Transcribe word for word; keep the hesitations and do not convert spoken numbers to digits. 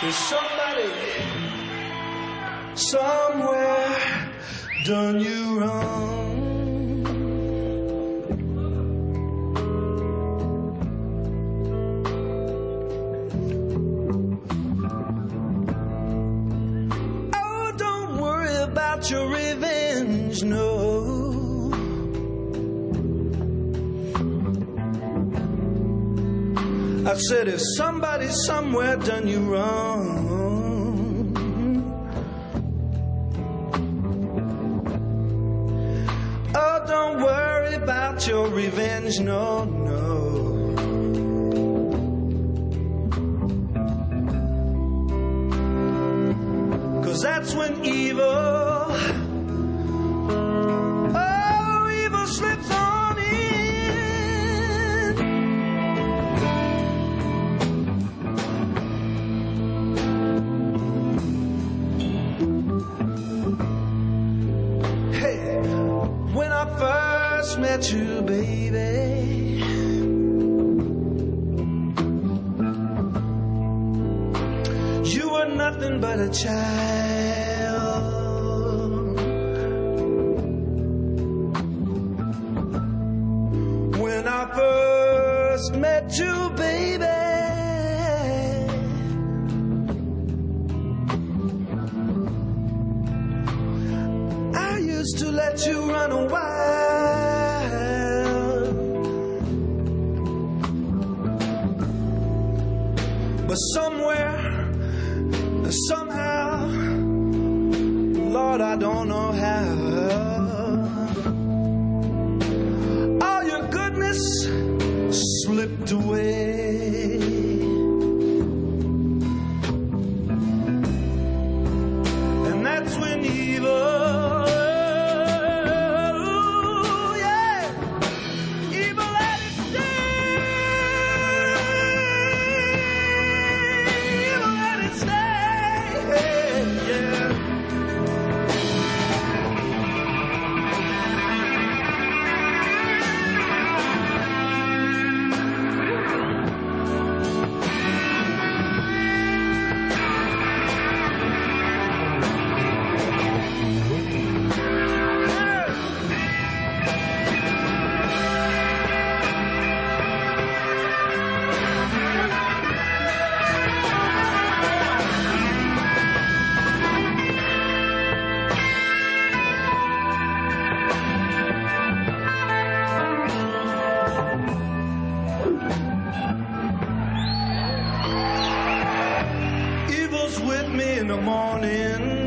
There's somebody somewhere done you wrong. Oh, don't worry about your revenge, no. I said if somebody somewhere done you wrong, oh, don't worry about your revenge, no, no. 'Cause that's when evil, oh, evil slips on in. When I first met you, baby, you were nothing but a child. When I first met you, baby, I used to let you run a wild, but somewhere, somehow, Lord, I don't know how, all your goodness slipped away. And that's when evil, with me in the morning,